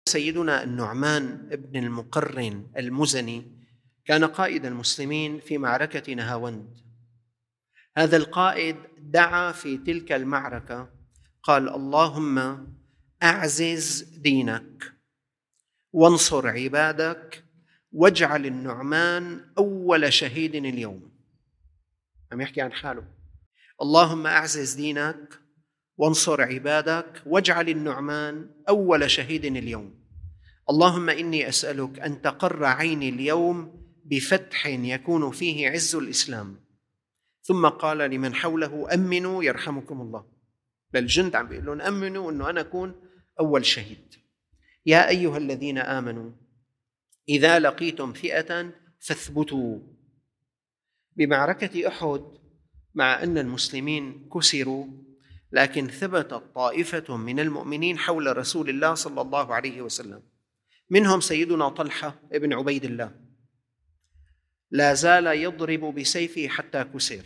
سيدنا النعمان بن المقرن المزني كان قائد المسلمين في معركة نهاوند. هذا القائد دعا في تلك المعركة، قال: اللهم أعزز دينك وانصر عبادك واجعل النعمان أول شهيد اليوم. عم يحكي عن حاله. اللهم أعزز دينك وانصر عبادك واجعل النعمان أول شهيد اليوم. اللهم إني أسألك أن تقر عيني اليوم بفتح يكون فيه عز الإسلام. ثم قال لمن حوله: أمنوا يرحمكم الله. للجند عم بيقول لهم: أمنوا أنه أنا أكون أول شهيد. يا أيها الذين آمنوا إذا لقيتم فئة فاثبتوا. بمعركة أحد مع أن المسلمين كسروا، لكن ثبتت طائفة من المؤمنين حول رسول الله صلى الله عليه وسلم، منهم سيدنا طلحة ابن عبيد الله، لا زال يضرب بسيفه حتى كسر.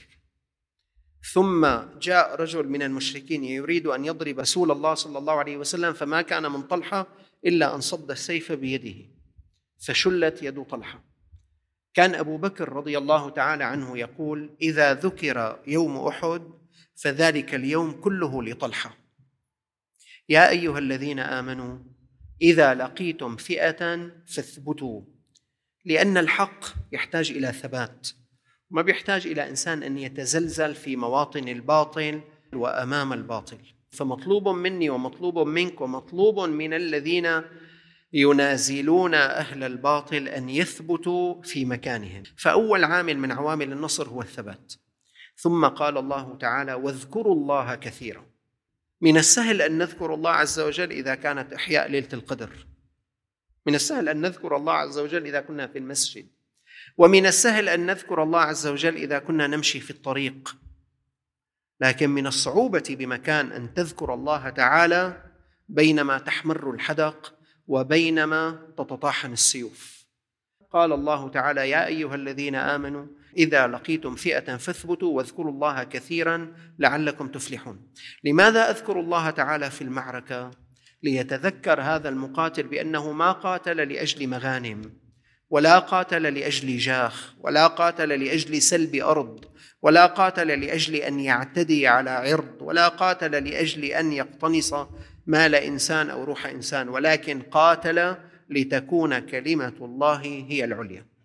ثم جاء رجل من المشركين يريد أن يضرب رسول الله صلى الله عليه وسلم، فما كان من طلحة إلا أن صد السيف بيده فشلت يد طلحة. كان أبو بكر رضي الله تعالى عنه يقول: إذا ذكر يوم أحد فذلك اليوم كله لطلحة. يا أيها الذين آمنوا إذا لقيتم فئة فاثبتوا، لأن الحق يحتاج إلى ثبات، وما بيحتاج إلى إنسان أن يتزلزل في مواطن الباطل وأمام الباطل. فمطلوب مني ومطلوب منك ومطلوب من الذين ينازلون أهل الباطل أن يثبتوا في مكانهم. فأول عامل من عوامل النصر هو الثبات. ثم قال الله تعالى: واذكروا الله كثيرا. من السهل أن نذكر الله عز وجل إذا كانت إحياء ليلة القدر، من السهل أن نذكر الله عز وجل إذا كنا في المسجد، ومن السهل أن نذكر الله عز وجل إذا كنا نمشي في الطريق. لكن من الصعوبة بمكان أن تذكر الله تعالى بينما تحمر الحدق وبينما تتطاحن السيوف. قال الله تعالى: يا أيها الذين آمنوا إذا لقيتم فئة فاثبتوا واذكروا الله كثيرا لعلكم تفلحون. لماذا أذكر الله تعالى في المعركة؟ ليتذكر هذا المقاتل بأنه ما قاتل لأجل مغانم، ولا قاتل لأجل جاه، ولا قاتل لأجل سلب أرض، ولا قاتل لأجل أن يعتدي على عرض، ولا قاتل لأجل أن يقتنص مال إنسان أو روح إنسان، ولكن قاتل لتكون كلمة الله هي العليا.